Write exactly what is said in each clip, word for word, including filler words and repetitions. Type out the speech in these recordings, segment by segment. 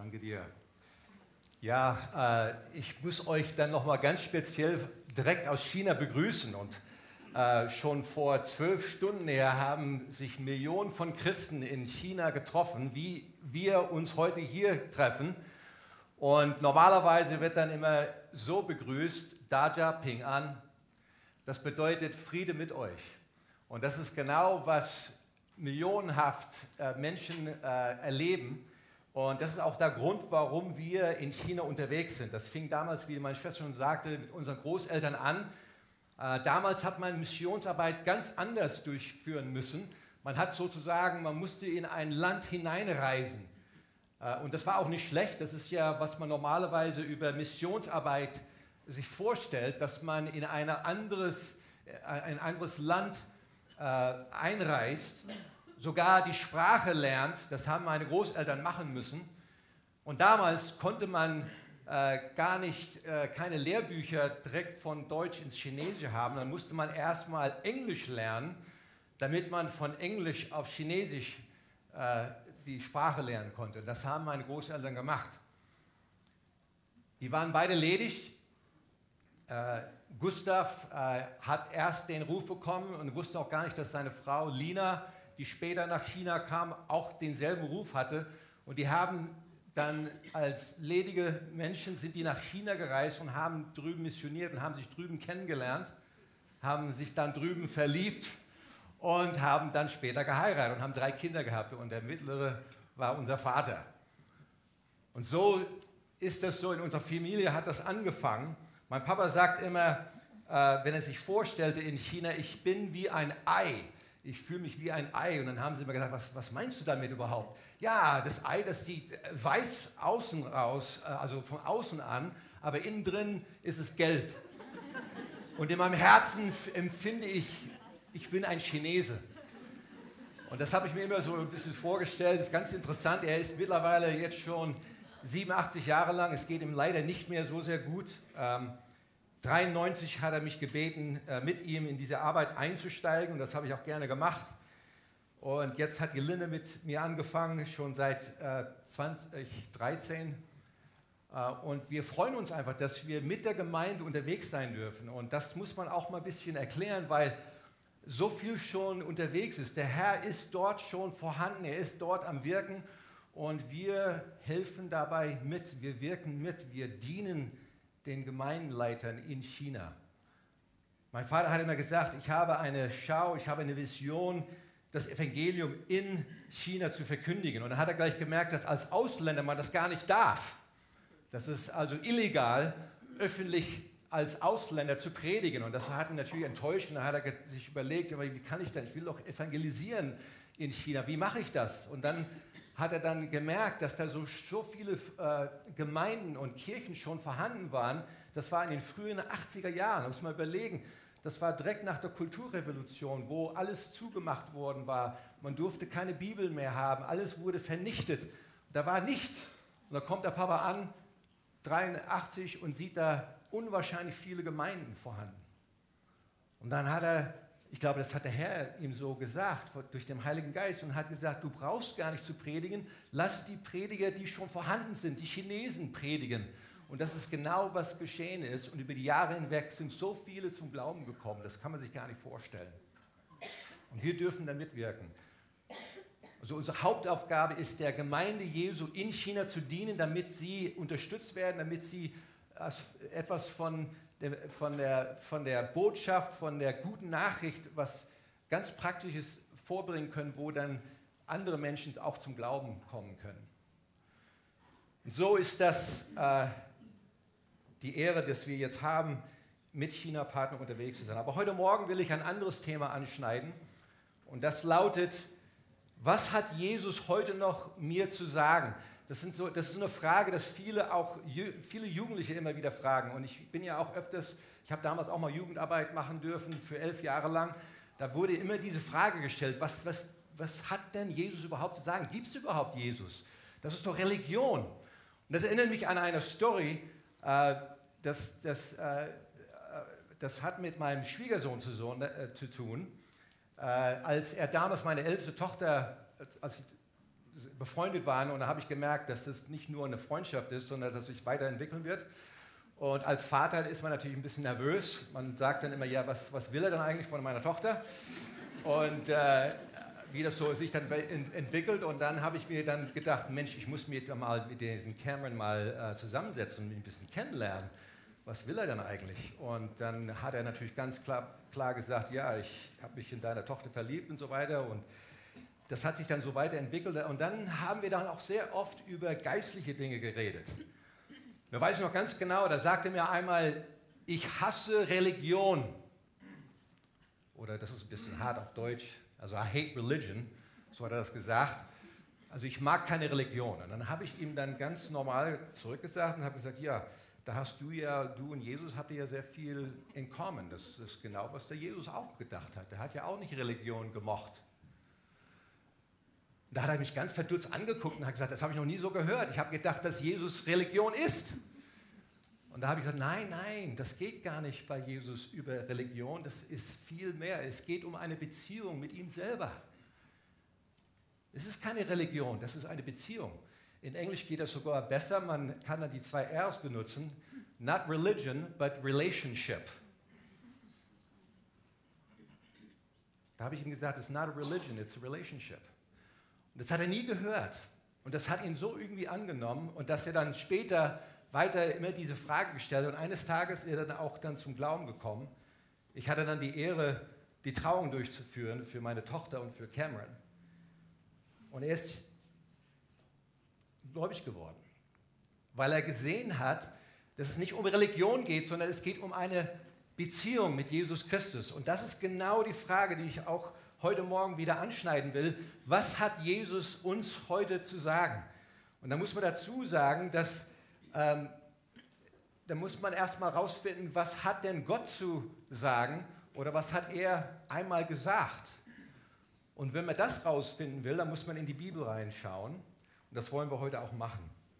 Danke dir. Ja, äh, ich muss euch dann nochmal ganz speziell direkt aus China begrüßen. Und äh, schon vor zwölf Stunden her haben sich Millionen von Christen in China getroffen, wie wir uns heute hier treffen. Und normalerweise wird dann immer so begrüßt, Daja Ping An. Das bedeutet Friede mit euch. Und das ist genau, was millionenhaft äh, Menschen äh, erleben. Und das ist auch der Grund, warum wir in China unterwegs sind. Das fing damals, wie meine Schwester schon sagte, mit unseren Großeltern an. Äh, damals hat man Missionsarbeit ganz anders durchführen müssen. Man hat sozusagen, man musste in ein Land hineinreisen. Äh, und das war auch nicht schlecht. Das ist ja, was man normalerweise über Missionsarbeit sich vorstellt, dass man in eine anderes, äh, ein anderes Land äh, einreist. Sogar die Sprache lernt, das haben meine Großeltern machen müssen. Und damals konnte man äh, gar nicht, äh, keine Lehrbücher direkt von Deutsch ins Chinesische haben. Dann musste man erstmal Englisch lernen, damit man von Englisch auf Chinesisch äh, die Sprache lernen konnte. Das haben meine Großeltern gemacht. Die waren beide ledig. Äh, Gustav äh, hat erst den Ruf bekommen und wusste auch gar nicht, dass seine Frau Lina, die später nach China kam, auch denselben Ruf hatte. Und die haben dann als ledige Menschen, sind die nach China gereist und haben drüben missioniert und haben sich drüben kennengelernt, haben sich dann drüben verliebt und haben dann später geheiratet und haben drei Kinder gehabt. Und der mittlere war unser Vater. Und so ist das so, in unserer Familie hat das angefangen. Mein Papa sagt immer, äh, wenn er sich vorstellte in China, ich bin wie ein Ei. Ich fühle mich wie ein Ei. Und dann haben sie mir gesagt, was, was meinst du damit überhaupt? Ja, das Ei, das sieht weiß außen raus, also von außen an, aber innen drin ist es gelb. Und in meinem Herzen empfinde ich, ich bin ein Chinese. Und das habe ich mir immer so ein bisschen vorgestellt. Das ist ganz interessant. Er ist mittlerweile jetzt schon siebenundachtzig Jahre lang. Es geht ihm leider nicht mehr so sehr gut. Ähm, dreiundneunzig hat er mich gebeten, mit ihm in diese Arbeit einzusteigen und das habe ich auch gerne gemacht. Und jetzt hat die Linde mit mir angefangen, schon seit zwanzig dreizehn. Und wir freuen uns einfach, dass wir mit der Gemeinde unterwegs sein dürfen. Und das muss man auch mal ein bisschen erklären, weil so viel schon unterwegs ist. Der Herr ist dort schon vorhanden, er ist dort am Wirken und wir helfen dabei mit, wir wirken mit, wir dienen den Gemeindeleitern in China. Mein Vater hat immer gesagt, ich habe eine Schau, ich habe eine Vision, das Evangelium in China zu verkündigen. Und dann hat er gleich gemerkt, dass als Ausländer man das gar nicht darf. Das ist also illegal, öffentlich als Ausländer zu predigen. Und das hat ihn natürlich enttäuscht. Und dann hat er sich überlegt, aber wie kann ich denn, ich will doch evangelisieren in China, wie mache ich das? Und dann hat er dann gemerkt, dass da so, so viele äh, Gemeinden und Kirchen schon vorhanden waren. Das war in den frühen achtziger Jahren. Da muss man überlegen, das war direkt nach der Kulturrevolution, wo alles zugemacht worden war. Man durfte keine Bibel mehr haben, alles wurde vernichtet. Da war nichts. Und da kommt der Papa an, dreiundachtzig, und sieht da unwahrscheinlich viele Gemeinden vorhanden. Und dann hat er, ich glaube, das hat der Herr ihm so gesagt, durch den Heiligen Geist, und hat gesagt, du brauchst gar nicht zu predigen, lass die Prediger, die schon vorhanden sind, die Chinesen predigen. Und das ist genau, was geschehen ist. Und über die Jahre hinweg sind so viele zum Glauben gekommen, das kann man sich gar nicht vorstellen. Und wir dürfen da mitwirken. Also unsere Hauptaufgabe ist, der Gemeinde Jesu in China zu dienen, damit sie unterstützt werden, damit sie etwas von Von der, von der Botschaft, von der guten Nachricht, was ganz Praktisches vorbringen können, wo dann andere Menschen auch zum Glauben kommen können. Und so ist das äh, die Ehre, dass wir jetzt haben, mit China-Partnern unterwegs zu sein. Aber heute Morgen will ich ein anderes Thema anschneiden und das lautet, was hat Jesus heute noch mir zu sagen? Das, sind so, das ist so eine Frage, dass viele, auch, viele Jugendliche immer wieder fragen. Und ich bin ja auch öfters, ich habe damals auch mal Jugendarbeit machen dürfen für elf Jahre lang. Da wurde immer diese Frage gestellt, was, was, was hat denn Jesus überhaupt zu sagen? Gibt es überhaupt Jesus? Das ist doch Religion. Und das erinnert mich an eine Story, äh, das, das, äh, das hat mit meinem Schwiegersohn zu, so, äh, zu tun. Äh, als er damals meine älteste Tochter, als befreundet waren. Und da habe ich gemerkt, dass es nicht nur eine Freundschaft ist, sondern dass sich weiterentwickeln wird. Und als Vater ist man natürlich ein bisschen nervös. Man sagt dann immer, ja, was, was will er dann eigentlich von meiner Tochter? Und äh, wie das so sich dann entwickelt. Und dann habe ich mir dann gedacht, Mensch, ich muss mir mal mit diesem Cameron mal äh, zusammensetzen und ihn ein bisschen kennenlernen. Was will er denn eigentlich? Und dann hat er natürlich ganz klar, klar gesagt, ja, ich habe mich in deine Tochter verliebt und so weiter. Und das hat sich dann so weiterentwickelt. Und dann haben wir dann auch sehr oft über geistliche Dinge geredet. Da weiß ich noch ganz genau, da sagte mir einmal, ich hasse Religion. Oder das ist ein bisschen hart auf Deutsch, also I hate religion, so hat er das gesagt. Also ich mag keine Religion. Und dann habe ich ihm dann ganz normal zurückgesagt und habe gesagt, ja, da hast du ja, du und Jesus habt ihr ja sehr viel in common. Das ist genau, was der Jesus auch gedacht hat. Der hat ja auch nicht Religion gemocht. Da hat er mich ganz verdutzt angeguckt und hat gesagt, das habe ich noch nie so gehört. Ich habe gedacht, dass Jesus Religion ist. Und da habe ich gesagt, nein, nein, das geht gar nicht bei Jesus über Religion. Das ist viel mehr. Es geht um eine Beziehung mit ihm selber. Es ist keine Religion, das ist eine Beziehung. In Englisch geht das sogar besser. Man kann dann die zwei R's benutzen. Not religion, but relationship. Da habe ich ihm gesagt, it's not a religion, it's a relationship. Und das hat er nie gehört. Und das hat ihn so irgendwie angenommen. Und dass er dann später weiter immer diese Frage gestellt hat. Und eines Tages ist er dann auch dann zum Glauben gekommen. Ich hatte dann die Ehre, die Trauung durchzuführen für meine Tochter und für Cameron. Und er ist gläubig geworden, weil er gesehen hat, dass es nicht um Religion geht, sondern es geht um eine Beziehung mit Jesus Christus. Und das ist genau die Frage, die ich auch heute Morgen wieder anschneiden will. Was hat Jesus uns heute zu sagen? Und da muss man dazu sagen, dass ähm, da muss man erstmal rausfinden, was hat denn Gott zu sagen oder was hat er einmal gesagt? Und wenn man das rausfinden will, dann muss man in die Bibel reinschauen. Und das wollen wir heute auch machen.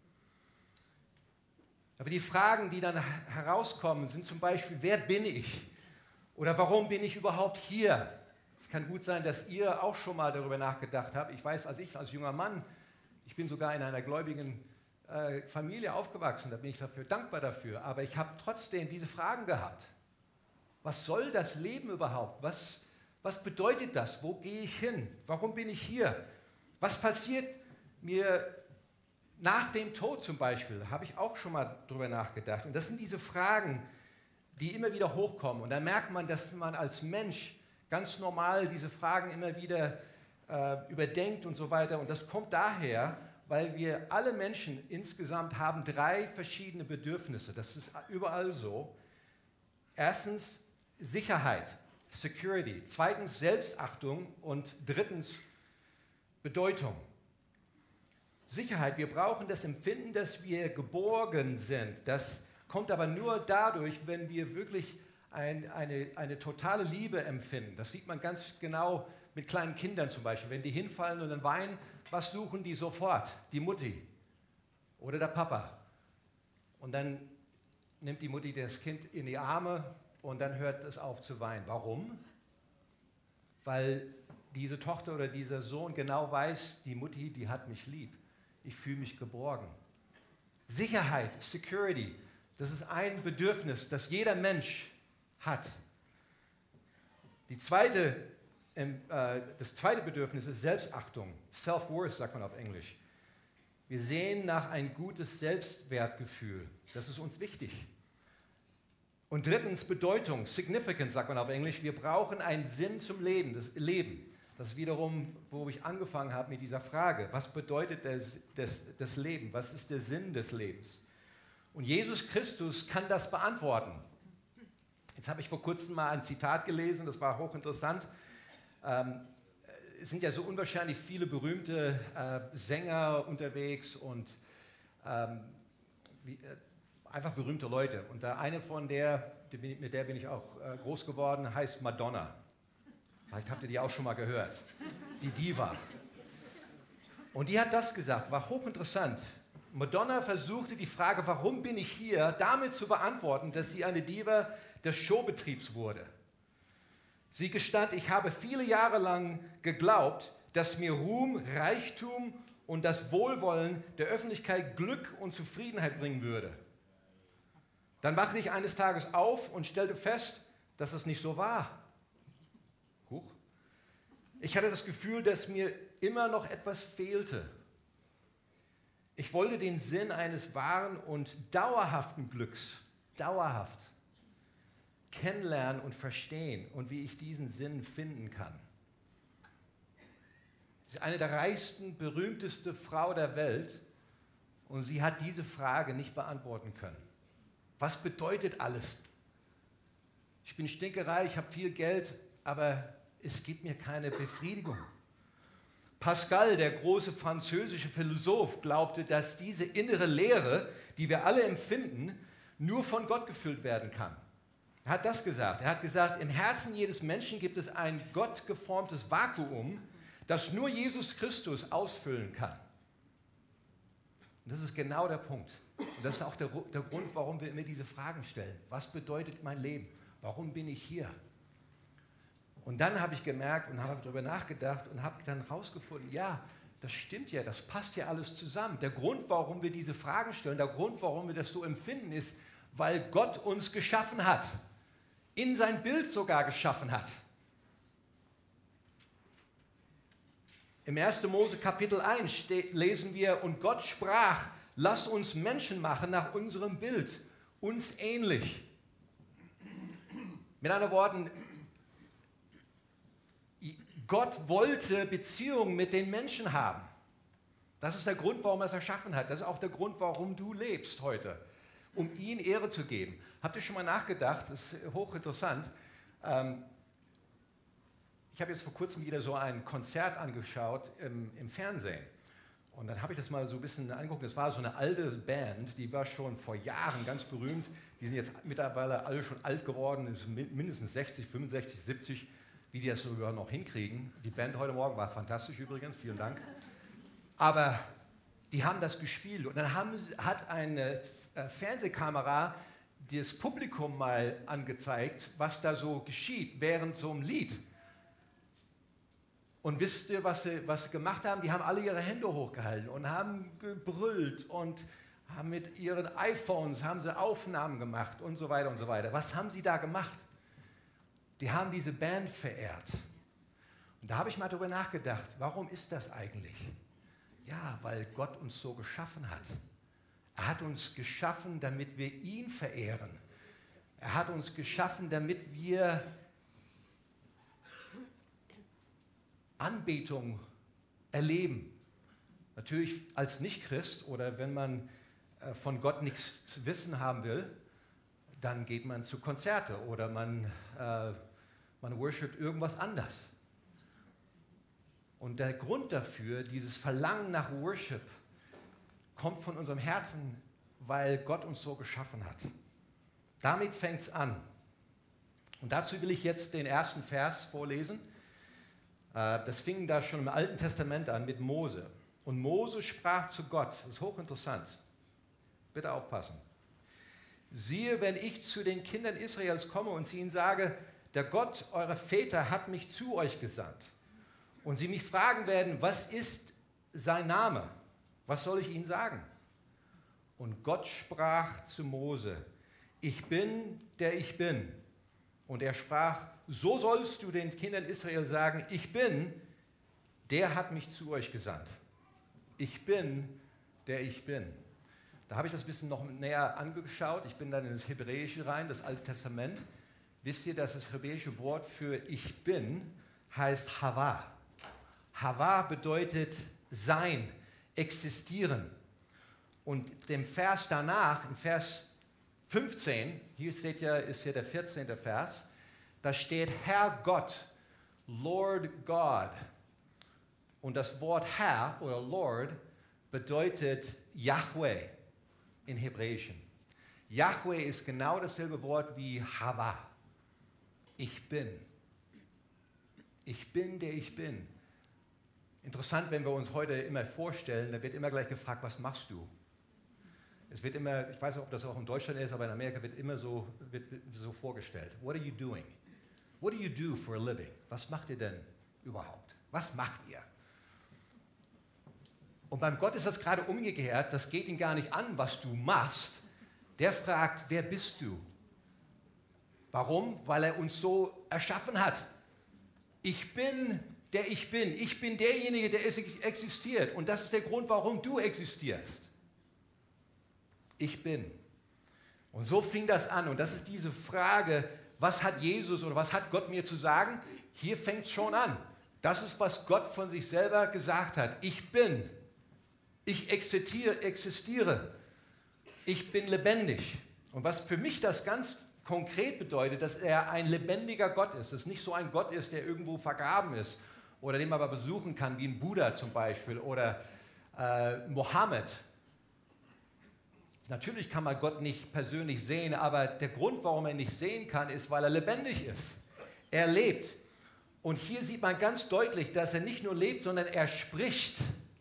Aber die Fragen, die dann herauskommen, sind zum Beispiel, wer bin ich? Oder warum bin ich überhaupt hier? Es kann gut sein, dass ihr auch schon mal darüber nachgedacht habt. Ich weiß, als ich als junger Mann, ich bin sogar in einer gläubigen äh, Familie aufgewachsen, da bin ich dafür dankbar dafür. Aber ich habe trotzdem diese Fragen gehabt. Was soll das Leben überhaupt? Was, was bedeutet das? Wo gehe ich hin? Warum bin ich hier? Was passiert mir nach dem Tod zum Beispiel? Da habe ich auch schon mal drüber nachgedacht. Und das sind diese Fragen, die immer wieder hochkommen. Und da merkt man, dass man als Mensch ganz normal diese Fragen immer wieder äh, überdenkt und so weiter. Und das kommt daher, weil wir alle Menschen insgesamt haben drei verschiedene Bedürfnisse. Das ist überall so. Erstens Sicherheit, Security. Zweitens Selbstachtung und drittens Bedeutung. Sicherheit, wir brauchen das Empfinden, dass wir geborgen sind. Das kommt aber nur dadurch, wenn wir wirklich ein, eine, eine totale Liebe empfinden. Das sieht man ganz genau mit kleinen Kindern zum Beispiel. Wenn die hinfallen und dann weinen, was suchen die sofort? Die Mutti oder der Papa. Und dann nimmt die Mutti das Kind in die Arme und dann hört es auf zu weinen. Warum? Weil diese Tochter oder dieser Sohn genau weiß, die Mutti, die hat mich lieb. Ich fühle mich geborgen. Sicherheit, Security, das ist ein Bedürfnis, das jeder Mensch hat. Die zweite, äh, das zweite Bedürfnis ist Selbstachtung. Self-worth sagt man auf Englisch. Wir sehen nach ein gutes Selbstwertgefühl. Das ist uns wichtig. Und drittens Bedeutung, Significance sagt man auf Englisch. Wir brauchen einen Sinn zum Leben. Das Leben. Das ist wiederum, wo ich angefangen habe mit dieser Frage. Was bedeutet das, das, das Leben? Was ist der Sinn des Lebens? Und Jesus Christus kann das beantworten. Jetzt habe ich vor kurzem mal ein Zitat gelesen, das war hochinteressant. Ähm, es sind ja so unwahrscheinlich viele berühmte äh, Sänger unterwegs und ähm, wie, äh, einfach berühmte Leute. Und da eine von der, die, mit der bin ich auch äh, groß geworden, heißt Madonna. Vielleicht habt ihr die auch schon mal gehört. Die Diva. Und die hat das gesagt, war hochinteressant. Madonna versuchte die Frage, warum bin ich hier, damit zu beantworten, dass sie eine Diva des Showbetriebs wurde. Sie gestand, ich habe viele Jahre lang geglaubt, dass mir Ruhm, Reichtum und das Wohlwollen der Öffentlichkeit Glück und Zufriedenheit bringen würde. Dann wachte ich eines Tages auf und stellte fest, dass es nicht so war. Huch. Ich hatte das Gefühl, dass mir immer noch etwas fehlte. Ich wollte den Sinn eines wahren und dauerhaften Glücks, dauerhaft, kennenlernen und verstehen und wie ich diesen Sinn finden kann. Sie ist eine der reichsten, berühmtesten Frau der Welt und sie hat diese Frage nicht beantworten können. Was bedeutet alles? Ich bin stinkereich, ich habe viel Geld, aber es gibt mir keine Befriedigung. Pascal, der große französische Philosoph, glaubte, dass diese innere Leere, die wir alle empfinden, nur von Gott gefüllt werden kann. Er hat das gesagt. Er hat gesagt, im Herzen jedes Menschen gibt es ein gottgeformtes Vakuum, das nur Jesus Christus ausfüllen kann. Und das ist genau der Punkt. Und das ist auch der, der Grund, warum wir immer diese Fragen stellen. Was bedeutet mein Leben? Warum bin ich hier? Und dann habe ich gemerkt und habe darüber nachgedacht und habe dann herausgefunden, ja, das stimmt ja, das passt ja alles zusammen. Der Grund, warum wir diese Fragen stellen, der Grund, warum wir das so empfinden, ist, weil Gott uns geschaffen hat. In sein Bild sogar geschaffen hat. Im ersten Mose Kapitel eins steht, lesen wir, und Gott sprach, lass uns Menschen machen nach unserem Bild, uns ähnlich. Mit anderen Worten, Gott wollte Beziehungen mit den Menschen haben. Das ist der Grund, warum er es erschaffen hat. Das ist auch der Grund, warum du lebst heute, um ihm Ehre zu geben. Habt ihr schon mal nachgedacht, das ist hochinteressant, ähm, ich habe jetzt vor kurzem wieder so ein Konzert angeschaut im, im Fernsehen. Und dann habe ich das mal so ein bisschen angeguckt. Das war so eine alte Band, die war schon vor Jahren ganz berühmt. Die sind jetzt mittlerweile alle schon alt geworden, mindestens sechzig, fünfundsechzig, siebzig, wie die das sogar noch hinkriegen. Die Band heute Morgen war fantastisch übrigens, vielen Dank. Aber die haben das gespielt und dann haben, hat eine Fernsehkamera das Publikum mal angezeigt, was da so geschieht während so einem Lied. Und wisst ihr, was sie, was sie gemacht haben? Die haben alle ihre Hände hochgehalten und haben gebrüllt und haben mit ihren iPhones haben sie Aufnahmen gemacht und so weiter und so weiter. Was haben sie da gemacht? Die haben diese Band verehrt. Und da habe ich mal darüber nachgedacht, warum ist das eigentlich? Ja, weil Gott uns so geschaffen hat. Er hat uns geschaffen, damit wir ihn verehren. Er hat uns geschaffen, damit wir Anbetung erleben. Natürlich als Nicht-Christ oder wenn man von Gott nichts zu wissen haben will, dann geht man zu Konzerte oder man, äh, man worshipt irgendwas anders. Und der Grund dafür, dieses Verlangen nach Worship, kommt von unserem Herzen, weil Gott uns so geschaffen hat. Damit fängt es an. Und dazu will ich jetzt den ersten Vers vorlesen. Das fing da schon im Alten Testament an mit Mose. Und Mose sprach zu Gott, das ist hochinteressant, bitte aufpassen. Siehe, wenn ich zu den Kindern Israels komme und sie ihnen sage, der Gott eurer Väter hat mich zu euch gesandt. Und sie mich fragen werden, was ist sein Name? Was soll ich ihnen sagen? Und Gott sprach zu Mose, ich bin, der ich bin. Und er sprach, so sollst du den Kindern Israel sagen, ich bin, der hat mich zu euch gesandt. Ich bin, der ich bin. Da habe ich das ein bisschen noch näher angeschaut. Ich bin dann in das Hebräische rein, das Alte Testament. Wisst ihr, dass das hebräische Wort für ich bin heißt Hava. Hava bedeutet sein, existieren. Und dem Vers danach, im Vers fünfzehn, hier steht ja, ist ja der vierzehnte Vers, da steht Herr Gott, Lord God. Und das Wort Herr oder Lord bedeutet Yahweh in Hebräischen. Yahweh ist genau dasselbe Wort wie Hava. Ich bin. Ich bin, der ich bin. Interessant, wenn wir uns heute immer vorstellen, da wird immer gleich gefragt, was machst du? Es wird immer, ich weiß nicht, ob das auch in Deutschland ist, aber in Amerika wird immer so, wird so vorgestellt. What are you doing? What do you do for a living? Was macht ihr denn überhaupt? Was macht ihr? Und beim Gott ist das gerade umgekehrt, das geht ihn gar nicht an, was du machst. Der fragt, wer bist du? Warum? Weil er uns so erschaffen hat. Ich bin, der ich bin. Ich bin derjenige, der existiert. Und das ist der Grund, warum du existierst. Ich bin. Und so fing das an. Und das ist diese Frage, was hat Jesus oder was hat Gott mir zu sagen? Hier fängt es schon an. Das ist, was Gott von sich selber gesagt hat. Ich bin. Ich existiere, existiere. Ich bin lebendig. Und was für mich das ganz konkret bedeutet, dass er ein lebendiger Gott ist. Dass es nicht so ein Gott ist, der irgendwo vergraben ist oder den man aber besuchen kann, wie ein Buddha zum Beispiel oder äh, Mohammed. Natürlich kann man Gott nicht persönlich sehen, aber der Grund, warum er ihn nicht sehen kann, ist, weil er lebendig ist. Er lebt. Und hier sieht man ganz deutlich, dass er nicht nur lebt, sondern er spricht.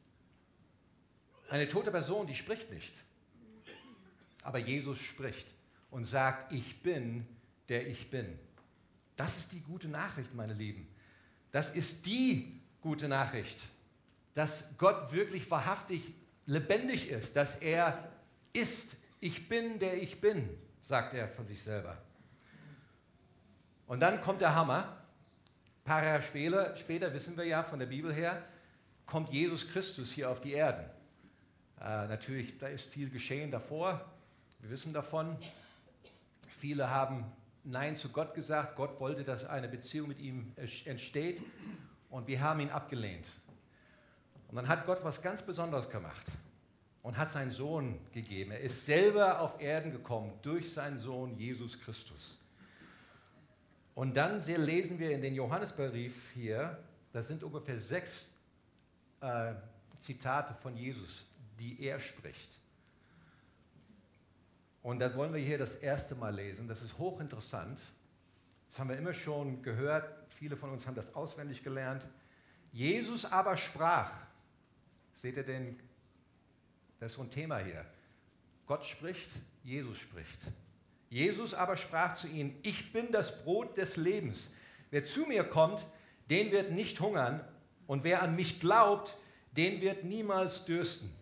Eine tote Person, die spricht nicht. Aber Jesus spricht und sagt, ich bin, der ich bin. Das ist die gute Nachricht, meine Lieben. Das ist die gute Nachricht, dass Gott wirklich wahrhaftig lebendig ist, dass er ist. Ich bin, der ich bin, sagt er von sich selber. Und dann kommt der Hammer. Ein paar Jahre später, später, wissen wir ja von der Bibel her, kommt Jesus Christus hier auf die Erden. Äh, natürlich, da ist viel geschehen davor. Wir wissen davon. Viele haben Nein zu Gott gesagt. Gott wollte, dass eine Beziehung mit ihm entsteht. Und wir haben ihn abgelehnt. Und dann hat Gott was ganz Besonderes gemacht und hat seinen Sohn gegeben. Er ist selber auf Erden gekommen durch seinen Sohn Jesus Christus. Und dann lesen wir in den Johannesbrief hier, das sind ungefähr sechs äh, Zitate von Jesus, die er spricht. Und das wollen wir hier das erste Mal lesen. Das ist hochinteressant. Das haben wir immer schon gehört. Viele von uns haben das auswendig gelernt. Jesus aber sprach. Seht ihr den? Das ist so ein Thema hier. Gott spricht, Jesus spricht. Jesus aber sprach zu ihnen, ich bin das Brot des Lebens. Wer zu mir kommt, den wird nicht hungern. Und wer an mich glaubt, den wird niemals dürsten.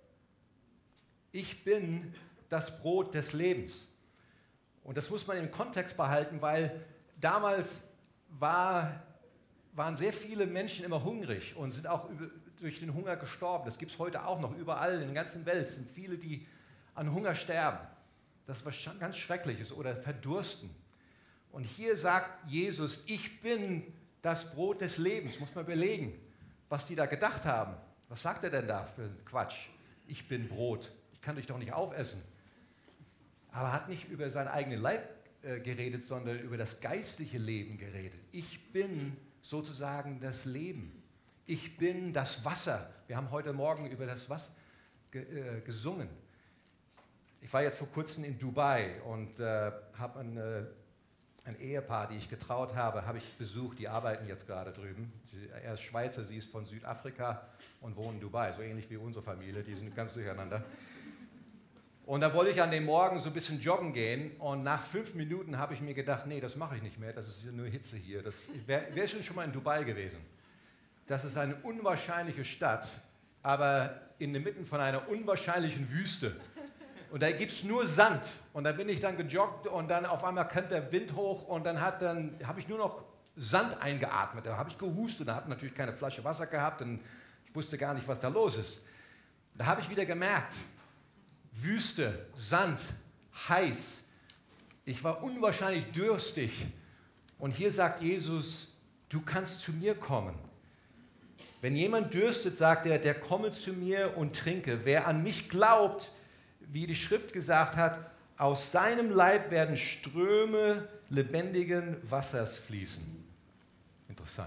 Ich bin das Brot des Lebens. Und das muss man im Kontext behalten, weil damals war, waren sehr viele Menschen immer hungrig und sind auch über, durch den Hunger gestorben. Das gibt es heute auch noch überall in der ganzen Welt. Es sind viele, die an Hunger sterben. Das ist was ganz Schreckliches oder verdursten. Und hier sagt Jesus, ich bin das Brot des Lebens. Muss man überlegen, was die da gedacht haben. Was sagt er denn da für Quatsch? Ich bin Brot. Ich kann dich doch nicht aufessen. Aber er hat nicht über seinen eigenen Leib äh, geredet, sondern über das geistliche Leben geredet. Ich bin sozusagen das Leben. Ich bin das Wasser. Wir haben heute Morgen über das Wasser ge, äh, gesungen. Ich war jetzt vor kurzem in Dubai und äh, habe ein, äh, ein Ehepaar, die ich getraut habe, habe ich besucht. Die arbeiten jetzt gerade drüben. Sie, er ist Schweizer, sie ist von Südafrika und wohnt in Dubai. So ähnlich wie unsere Familie, die sind ganz durcheinander. Und da wollte ich an dem Morgen so ein bisschen joggen gehen und nach fünf Minuten habe ich mir gedacht, nee, das mache ich nicht mehr, das ist nur Hitze hier. Das, wer, wer ist denn schon mal in Dubai gewesen? Das ist eine unwahrscheinliche Stadt, aber in der Mitte von einer unwahrscheinlichen Wüste. Und da gibt es nur Sand. Und da bin ich dann gejoggt und dann auf einmal kam der Wind hoch und dann, hat dann habe ich nur noch Sand eingeatmet. Da habe ich gehustet, da habe ich natürlich keine Flasche Wasser gehabt und ich wusste gar nicht, was da los ist. Da habe ich wieder gemerkt, Wüste, Sand, heiß. Ich war unwahrscheinlich durstig. Und hier sagt Jesus, du kannst zu mir kommen. Wenn jemand dürstet, sagt er, der komme zu mir und trinke. Wer an mich glaubt, wie die Schrift gesagt hat, aus seinem Leib werden Ströme lebendigen Wassers fließen. Interessant.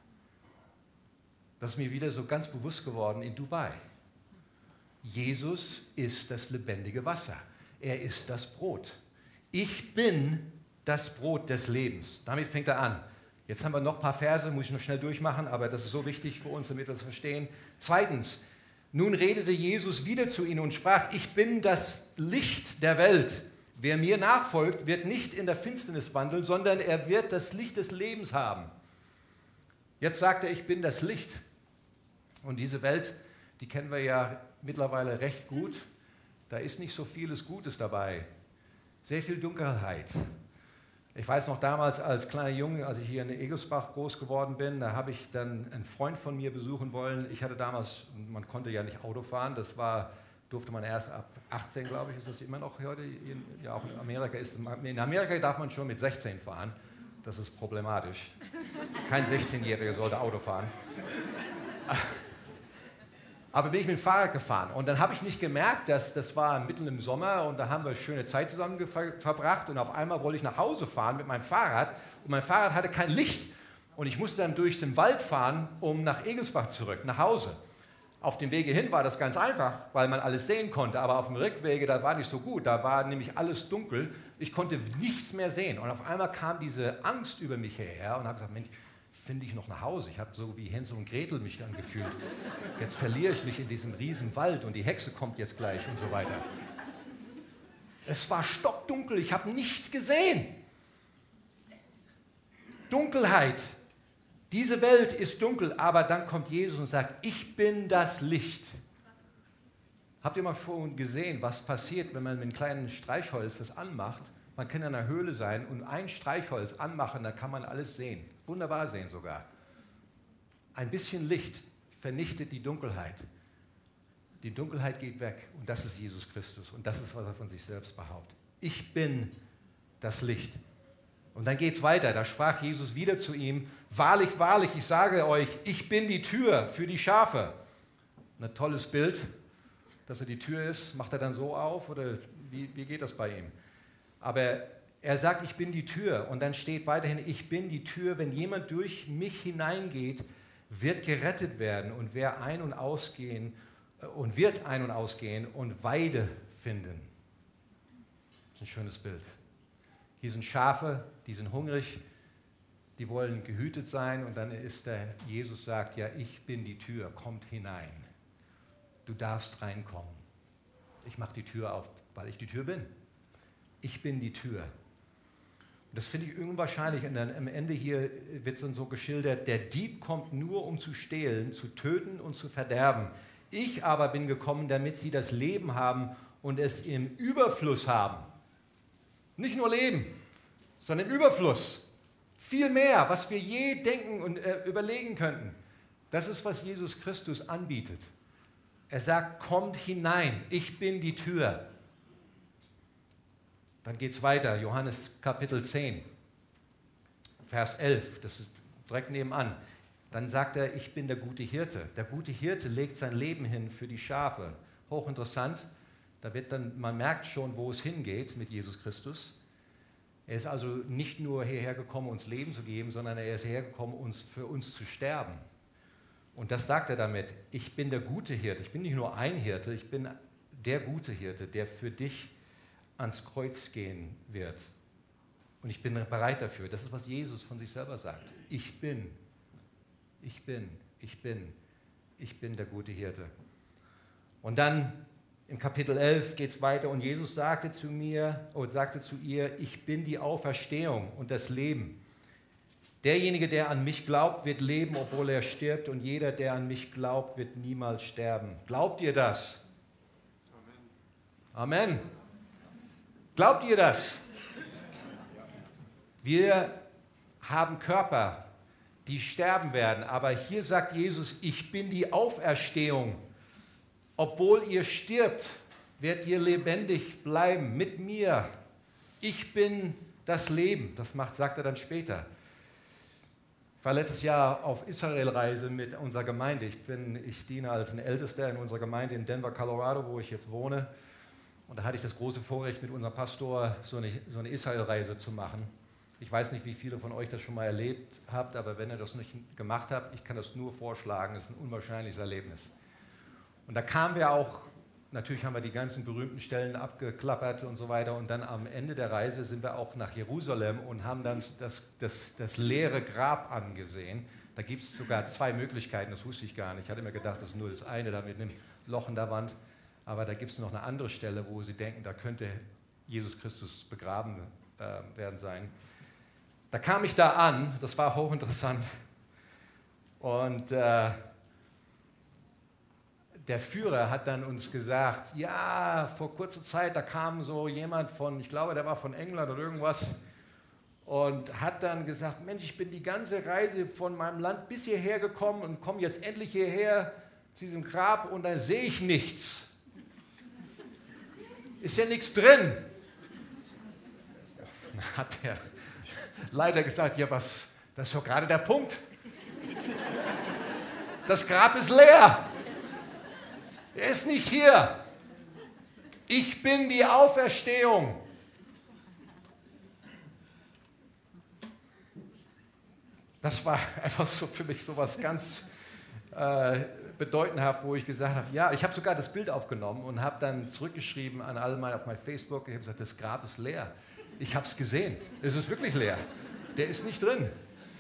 Das ist mir wieder so ganz bewusst geworden in Dubai. Jesus ist das lebendige Wasser. Er ist das Brot. Ich bin das Brot des Lebens. Damit fängt er an. Jetzt haben wir noch ein paar Verse, muss ich noch schnell durchmachen, aber das ist so wichtig für uns, damit wir das verstehen. Zweitens, nun redete Jesus wieder zu ihnen und sprach, ich bin das Licht der Welt. Wer mir nachfolgt, wird nicht in der Finsternis wandeln, sondern er wird das Licht des Lebens haben. Jetzt sagt er, ich bin das Licht. Und diese Welt, die kennen wir ja mittlerweile recht gut. Da ist nicht so vieles Gutes dabei. Sehr viel Dunkelheit. Ich weiß noch damals als kleiner Junge, als ich hier in Egelsbach groß geworden bin, da habe ich dann einen Freund von mir besuchen wollen. Ich hatte damals, man konnte ja nicht Auto fahren, das war, durfte man erst ab achtzehn, glaube ich, ist das immer noch heute, ja auch in Amerika ist, in Amerika darf man schon mit sechzehn fahren, das ist problematisch. Kein sechzehnjähriger sollte Auto fahren. Aber bin ich mit dem Fahrrad gefahren und dann habe ich nicht gemerkt, dass das war mitten im Sommer und da haben wir schöne Zeit zusammen verbracht und auf einmal wollte ich nach Hause fahren mit meinem Fahrrad und mein Fahrrad hatte kein Licht und ich musste dann durch den Wald fahren, um nach Egelsbach zurück, nach Hause. Auf dem Wege hin war das ganz einfach, weil man alles sehen konnte, aber auf dem Rückwege, da war nicht so gut, da war nämlich alles dunkel, ich konnte nichts mehr sehen und auf einmal kam diese Angst über mich her und habe gesagt, Mensch, finde ich noch nach Hause. Ich habe so wie Hänsel und Gretel mich dann gefühlt. Jetzt verliere ich mich in diesem riesen Wald und die Hexe kommt jetzt gleich und so weiter. Es war stockdunkel, ich habe nichts gesehen. Dunkelheit. Diese Welt ist dunkel, aber dann kommt Jesus und sagt, ich bin das Licht. Habt ihr mal schon gesehen, was passiert, wenn man mit einem kleinen Streichholz das anmacht? Man kann in einer Höhle sein und ein Streichholz anmachen, dann kann man alles sehen. Wunderbar sehen sogar. Ein bisschen Licht vernichtet die Dunkelheit. Die Dunkelheit geht weg und das ist Jesus Christus und das ist, was er von sich selbst behauptet. Ich bin das Licht. Und dann geht es weiter, da sprach Jesus wieder zu ihm, wahrlich, wahrlich, ich sage euch, ich bin die Tür für die Schafe. Ein tolles Bild, dass er die Tür ist. Macht er dann so auf oder wie, wie geht das bei ihm? Aber er sagt, ich bin die Tür und dann steht weiterhin, ich bin die Tür, wenn jemand durch mich hineingeht, wird gerettet werden und wer ein- und ausgehen und wird ein- und ausgehen und Weide finden. Das ist ein schönes Bild. Hier sind Schafe, die sind hungrig, die wollen gehütet sein und dann ist der, Jesus sagt, ja, ich bin die Tür, kommt hinein. Du darfst reinkommen. Ich mache die Tür auf, weil ich die Tür bin. Ich bin die Tür. Und das finde ich unwahrscheinlich. Und dann am Ende hier wird dann so geschildert, der Dieb kommt nur, um zu stehlen, zu töten und zu verderben. Ich aber bin gekommen, damit sie das Leben haben und es im Überfluss haben. Nicht nur Leben, sondern im Überfluss. Viel mehr, was wir je denken und äh, überlegen könnten. Das ist, was Jesus Christus anbietet. Er sagt, kommt hinein, ich bin die Tür. Dann geht es weiter, Johannes Kapitel zehn, Vers elf, das ist direkt nebenan. Dann sagt er, ich bin der gute Hirte. Der gute Hirte legt sein Leben hin für die Schafe. Hochinteressant, da wird dann, man merkt schon, wo es hingeht mit Jesus Christus. Er ist also nicht nur hierher gekommen, uns Leben zu geben, sondern er ist hergekommen, uns, für uns zu sterben. Und das sagt er damit, ich bin der gute Hirte. Ich bin nicht nur ein Hirte, ich bin der gute Hirte, der für dich ans Kreuz gehen wird. Und ich bin bereit dafür. Das ist, was Jesus von sich selber sagt. Ich bin, ich bin, ich bin, ich bin der gute Hirte. Und dann im Kapitel elf geht es weiter und Jesus sagte zu mir, oder sagte zu ihr, ich bin die Auferstehung und das Leben. Derjenige, der an mich glaubt, wird leben, obwohl er stirbt, und jeder, der an mich glaubt, wird niemals sterben. Glaubt ihr das? Amen. Amen. Glaubt ihr das? Wir haben Körper, die sterben werden, aber hier sagt Jesus, ich bin die Auferstehung. Obwohl ihr stirbt, werdet ihr lebendig bleiben mit mir. Ich bin das Leben. Das macht, sagt er dann später. Ich war letztes Jahr auf Israelreise mit unserer Gemeinde. Ich, bin, ich diene als ein Ältester in unserer Gemeinde in Denver, Colorado, wo ich jetzt wohne. Und da hatte ich das große Vorrecht, mit unserem Pastor so eine, so eine Israelreise zu machen. Ich weiß nicht, wie viele von euch das schon mal erlebt habt, aber wenn ihr das nicht gemacht habt, ich kann das nur vorschlagen. Es ist ein unwahrscheinliches Erlebnis. Und da kamen wir auch, natürlich haben wir die ganzen berühmten Stellen abgeklappert und so weiter. Und dann am Ende der Reise sind wir auch nach Jerusalem und haben dann das, das, das leere Grab angesehen. Da gibt es sogar zwei Möglichkeiten, das wusste ich gar nicht. Ich hatte immer gedacht, das ist nur das eine, da mit einem Loch in der Wand. Aber da gibt es noch eine andere Stelle, wo sie denken, da könnte Jesus Christus begraben äh, werden sein. Da kam ich da an, das war hochinteressant. Und äh, der Führer hat dann uns gesagt, ja, vor kurzer Zeit, da kam so jemand von, ich glaube, der war von England oder irgendwas, und hat dann gesagt, Mensch, ich bin die ganze Reise von meinem Land bis hierher gekommen und komme jetzt endlich hierher zu diesem Grab und da sehe ich nichts. Ist ja nichts drin. Dann hat der Leiter gesagt, ja, was, das ist doch gerade der Punkt. Das Grab ist leer. Er ist nicht hier. Ich bin die Auferstehung. Das war einfach so für mich so was ganz äh, bedeutendhaft, wo ich gesagt habe, ja, ich habe sogar das Bild aufgenommen und habe dann zurückgeschrieben an alle meine auf mein Facebook. Ich habe gesagt, das Grab ist leer. Ich habe es gesehen. Es ist wirklich leer. Der ist nicht drin.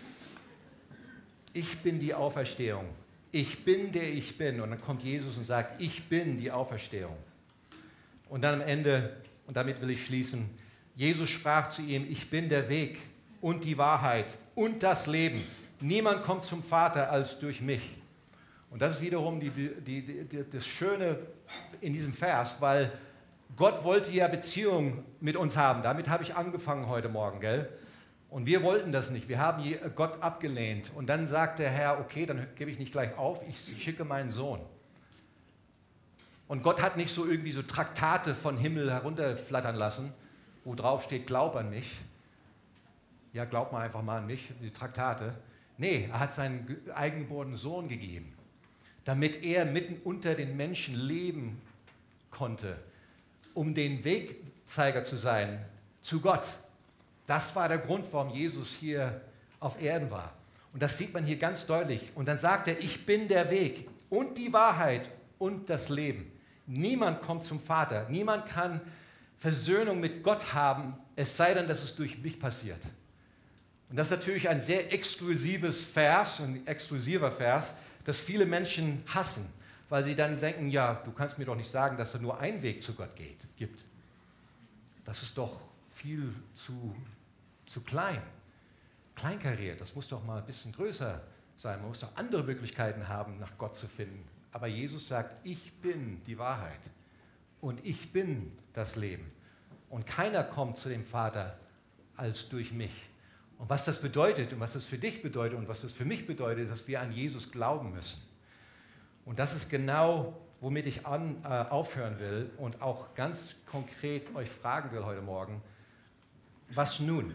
Ich bin die Auferstehung. Ich bin, der ich bin. Und dann kommt Jesus und sagt, ich bin die Auferstehung. Und dann am Ende, und damit will ich schließen, Jesus sprach zu ihm, ich bin der Weg und die Wahrheit und das Leben. Niemand kommt zum Vater als durch mich. Und das ist wiederum die, die, die, das Schöne in diesem Vers, weil Gott wollte ja Beziehung mit uns haben. Damit habe ich angefangen heute Morgen, gell? Und wir wollten das nicht. Wir haben Gott abgelehnt. Und dann sagt der Herr, okay, dann gebe ich nicht gleich auf, ich schicke meinen Sohn. Und Gott hat nicht so irgendwie so Traktate von Himmel herunterflattern lassen, wo drauf steht, glaub an mich. Ja, glaub mal einfach mal an mich, die Traktate. Nee, er hat seinen eigengeborenen Sohn gegeben, damit er mitten unter den Menschen leben konnte, um den Wegzeiger zu sein zu Gott. Das war der Grund, warum Jesus hier auf Erden war. Und das sieht man hier ganz deutlich. Und dann sagt er, ich bin der Weg und die Wahrheit und das Leben. Niemand kommt zum Vater. Niemand kann Versöhnung mit Gott haben, es sei denn, dass es durch mich passiert. Und das ist natürlich ein sehr exklusives Vers, ein exklusiver Vers, das viele Menschen hassen, weil sie dann denken, ja, du kannst mir doch nicht sagen, dass es nur einen Weg zu Gott geht, gibt. Das ist doch viel zu, zu klein, kleinkariert. Das muss doch mal ein bisschen größer sein. Man muss doch andere Möglichkeiten haben, nach Gott zu finden. Aber Jesus sagt, ich bin die Wahrheit und ich bin das Leben. Und keiner kommt zu dem Vater als durch mich. Und was das bedeutet und was das für dich bedeutet und was das für mich bedeutet, dass wir an Jesus glauben müssen. Und das ist genau, womit ich an, äh, aufhören will und auch ganz konkret euch fragen will heute Morgen, was nun?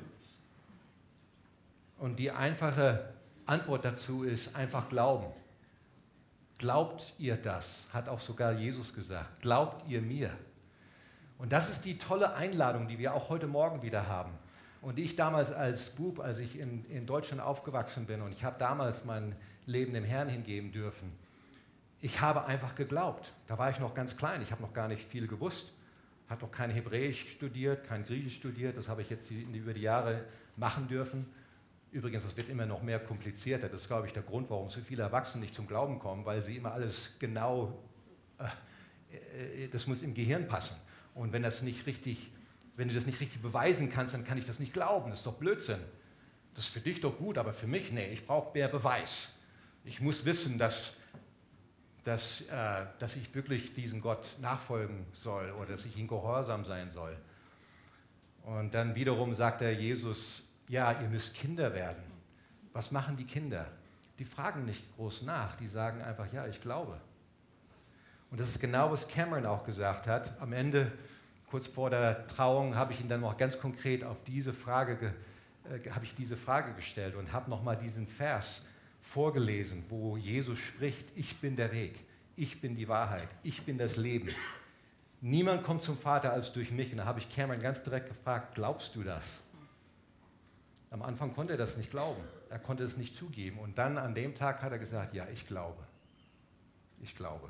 Und die einfache Antwort dazu ist einfach glauben. Glaubt ihr das? Hat auch sogar Jesus gesagt. Glaubt ihr mir? Und das ist die tolle Einladung, die wir auch heute Morgen wieder haben. Und ich damals als Bub, als ich in, in Deutschland aufgewachsen bin und ich habe damals mein Leben dem Herrn hingeben dürfen, ich habe einfach geglaubt. Da war ich noch ganz klein, ich habe noch gar nicht viel gewusst, habe noch kein Hebräisch studiert, kein Griechisch studiert, das habe ich jetzt über die Jahre machen dürfen. Übrigens, das wird immer noch mehr komplizierter, das ist, glaube ich, der Grund, warum so viele Erwachsene nicht zum Glauben kommen, weil sie immer alles genau, äh, das muss im Gehirn passen. Und wenn das nicht richtig Wenn du das nicht richtig beweisen kannst, dann kann ich das nicht glauben. Das ist doch Blödsinn. Das ist für dich doch gut, aber für mich, nee, ich brauche mehr Beweis. Ich muss wissen, dass, dass, äh, dass ich wirklich diesem Gott nachfolgen soll oder dass ich ihm gehorsam sein soll. Und dann wiederum sagt der Jesus, ja, ihr müsst Kinder werden. Was machen die Kinder? Die fragen nicht groß nach, die sagen einfach, ja, ich glaube. Und das ist genau, was Cameron auch gesagt hat. Am Ende, kurz vor der Trauung, habe ich ihn dann noch ganz konkret auf diese Frage, ge, äh, habe ich diese Frage gestellt und habe nochmal diesen Vers vorgelesen, wo Jesus spricht, ich bin der Weg, ich bin die Wahrheit, ich bin das Leben. Niemand kommt zum Vater als durch mich. Und da habe ich Cameron ganz direkt gefragt, glaubst du das? Am Anfang konnte er das nicht glauben, er konnte es nicht zugeben. Und dann an dem Tag hat er gesagt, ja, ich glaube, ich glaube.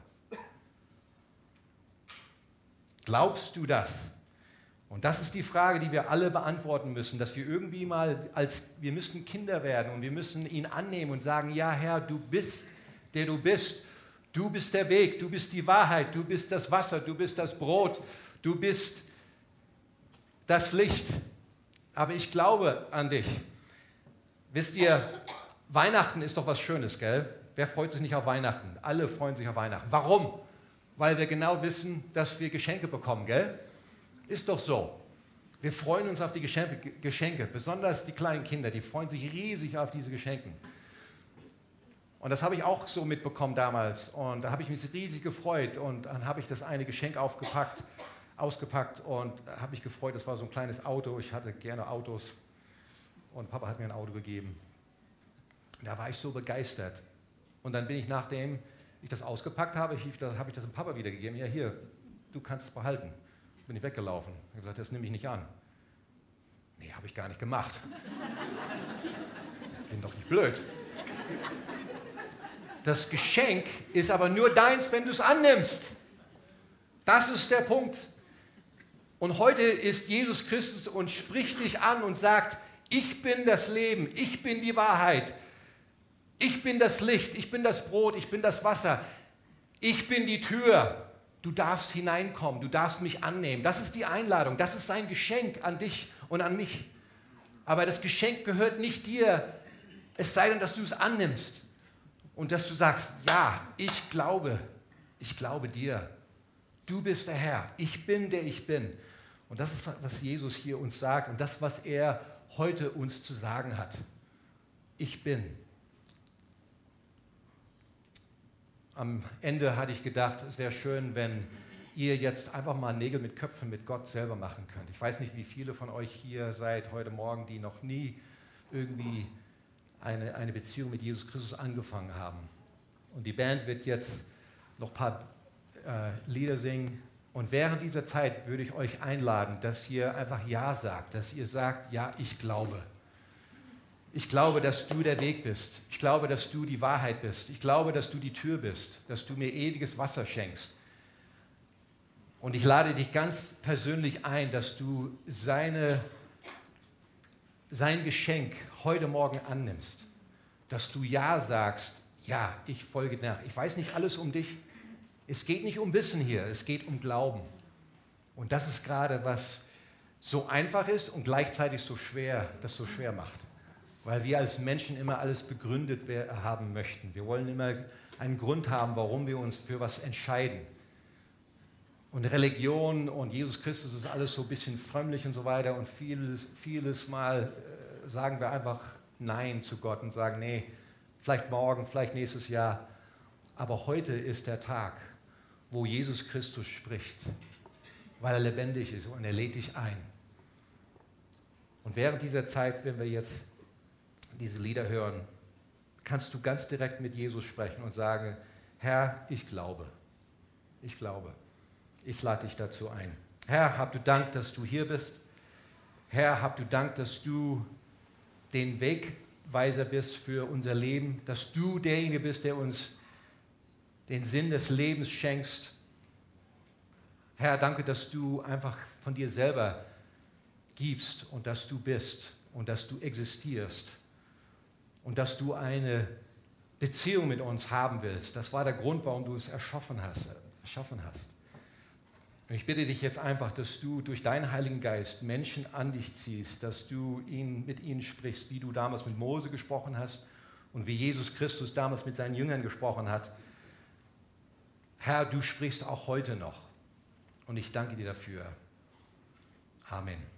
Glaubst du das? Und das ist die Frage, die wir alle beantworten müssen, dass wir irgendwie mal als, wir müssen Kinder werden und wir müssen ihn annehmen und sagen, ja Herr, du bist, der du bist. Du bist der Weg, du bist die Wahrheit, du bist das Wasser, du bist das Brot, du bist das Licht. Aber ich glaube an dich. Wisst ihr, Weihnachten ist doch was Schönes, gell? Wer freut sich nicht auf Weihnachten? Alle freuen sich auf Weihnachten. Warum? weil wir genau wissen, dass wir Geschenke bekommen, gell? Ist doch so. Wir freuen uns auf die Geschenke, Geschenke, besonders die kleinen Kinder, die freuen sich riesig auf diese Geschenke. Und das habe ich auch so mitbekommen damals und da habe ich mich riesig gefreut und dann habe ich das eine Geschenk aufgepackt, ausgepackt und habe mich gefreut, das war so ein kleines Auto, ich hatte gerne Autos und Papa hat mir ein Auto gegeben. Da war ich so begeistert und dann bin ich, nachdem ich das ausgepackt habe, ich, da habe ich das dem Papa wiedergegeben, ja hier, du kannst es behalten. Bin ich weggelaufen. Ich habe gesagt, das nehme ich nicht an. Nee, habe ich gar nicht gemacht. Bin doch nicht blöd. Das Geschenk ist aber nur deins, wenn du es annimmst. Das ist der Punkt. Und heute ist Jesus Christus und spricht dich an und sagt, ich bin das Leben, ich bin die Wahrheit, ich bin das Licht, ich bin das Brot, ich bin das Wasser, ich bin die Tür. Du darfst hineinkommen, du darfst mich annehmen. Das ist die Einladung, das ist sein Geschenk an dich und an mich. Aber das Geschenk gehört nicht dir, es sei denn, dass du es annimmst und dass du sagst, ja, ich glaube, ich glaube dir. Du bist der Herr, ich bin der ich bin. Und das ist, was Jesus hier uns sagt und das, was er heute uns zu sagen hat. Ich bin. Am Ende hatte ich gedacht, es wäre schön, wenn ihr jetzt einfach mal Nägel mit Köpfen mit Gott selber machen könnt. Ich weiß nicht, wie viele von euch hier seid heute Morgen, die noch nie irgendwie eine, eine Beziehung mit Jesus Christus angefangen haben. Und die Band wird jetzt noch ein paar äh, Lieder singen. Und während dieser Zeit würde ich euch einladen, dass ihr einfach Ja sagt, dass ihr sagt, ja, ich glaube. Ich glaube, dass du der Weg bist. Ich glaube, dass du die Wahrheit bist. Ich glaube, dass du die Tür bist, dass du mir ewiges Wasser schenkst. Und ich lade dich ganz persönlich ein, dass du seine, sein Geschenk heute Morgen annimmst. Dass du Ja sagst, ja, ich folge nach. Ich weiß nicht alles um dich. Es geht nicht um Wissen hier, es geht um Glauben. Und das ist gerade, was so einfach ist und gleichzeitig so schwer, das so schwer macht. Weil wir als Menschen immer alles begründet haben möchten. Wir wollen immer einen Grund haben, warum wir uns für was entscheiden. Und Religion und Jesus Christus ist alles so ein bisschen frömmlich und so weiter. Und vieles, vieles Mal äh, sagen wir einfach Nein zu Gott und sagen, nee, vielleicht morgen, vielleicht nächstes Jahr. Aber heute ist der Tag, wo Jesus Christus spricht, weil er lebendig ist und er lädt dich ein. Und während dieser Zeit, wenn wir jetzt diese Lieder hören, kannst du ganz direkt mit Jesus sprechen und sagen, Herr, ich glaube, ich glaube, ich lade dich dazu ein. Herr, hab du Dank, dass du hier bist. Herr, hab du Dank, dass du den Wegweiser bist für unser Leben, dass du derjenige bist, der uns den Sinn des Lebens schenkst. Herr, danke, dass du einfach von dir selber gibst und dass du bist und dass du existierst. Und dass du eine Beziehung mit uns haben willst. Das war der Grund, warum du es erschaffen hast. Erschaffen hast. Und ich bitte dich jetzt einfach, dass du durch deinen Heiligen Geist Menschen an dich ziehst, dass du ihn, mit ihnen sprichst, wie du damals mit Mose gesprochen hast und wie Jesus Christus damals mit seinen Jüngern gesprochen hat. Herr, du sprichst auch heute noch. Und ich danke dir dafür. Amen.